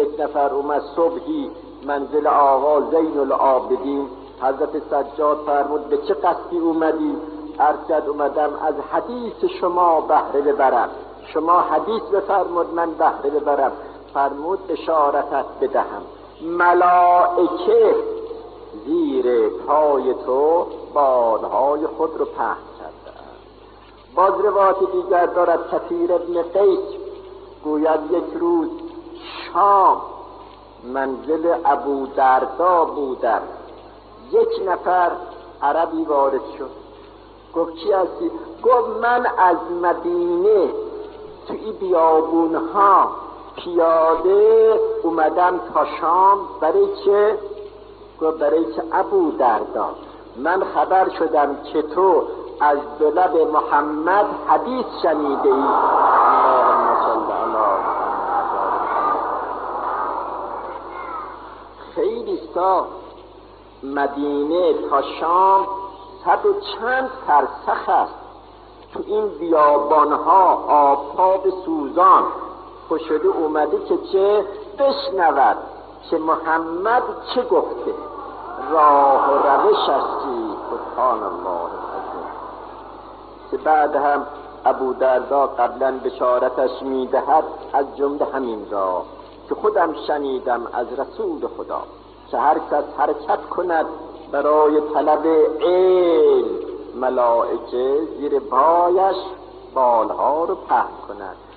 یک نفر اومد صبحی منزل آقا زین العابدین، حضرت سجاد فرمود به چه قصدی اومدی؟ عرض کرد اومدم از حدیث شما بهره ببرم. شما حدیث بفرمود من بهره ببرم. فرمود اشارتت بدهم، ملائکه زیر پای تو بالهای خود رو پهن کرده. باز روایت دیگر دارد کثیر ابن قیس گوید یک روز شام منزل ابو دردا بودم، یک نفر عربی وارد شد. گفت کی هستی؟ گفت من از مدینه تو این بیابونها پیاده اومدم تا شام. برای چه؟ گفت برای که ابو دردا من خبر شدم که تو از دو لب محمد حدیث شنیده ای. اللهم صل علی محمد. خیلی سا مدینه تا شام 100 و چند فرسخ است. تو این بیابانها آفتاب سوزان خوشده اومده که چه بشنود که محمد چه گفته، راه و روش استی. سبحان الله العظیم. که بعد هم ابو دردا قبلا بشارتش میدهد از جمله همین را که خودم شنیدم از رسول خدا که هر کس حرکت کند برای طلب علم، ملائکه زیر پایش بالها رو پهن کند.